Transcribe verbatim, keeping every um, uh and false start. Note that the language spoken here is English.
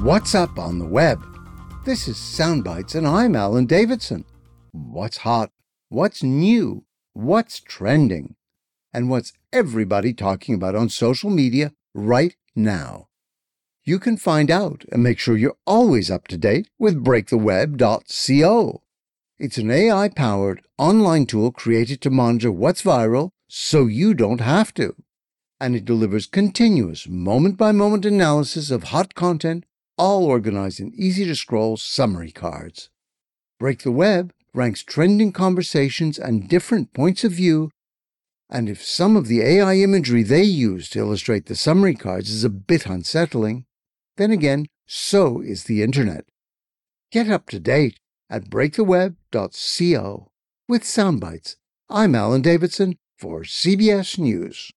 What's up on the web? This is Soundbites and I'm Alan Davidson. What's hot? What's new? What's trending? And what's everybody talking about on social media right now? You can find out and make sure you're always up to date with break the web dot co. It's an A I-powered online tool created to monitor what's viral so you don't have to. And it delivers continuous moment-by-moment analysis of hot content, all organized in easy-to-scroll summary cards. Break the Web ranks trending conversations and different points of view, and if some of the A I imagery they use to illustrate the summary cards is a bit unsettling, then again, so is the Internet. Get up to date at break the web dot co. With Soundbites, I'm Alan Davidson for C B S News.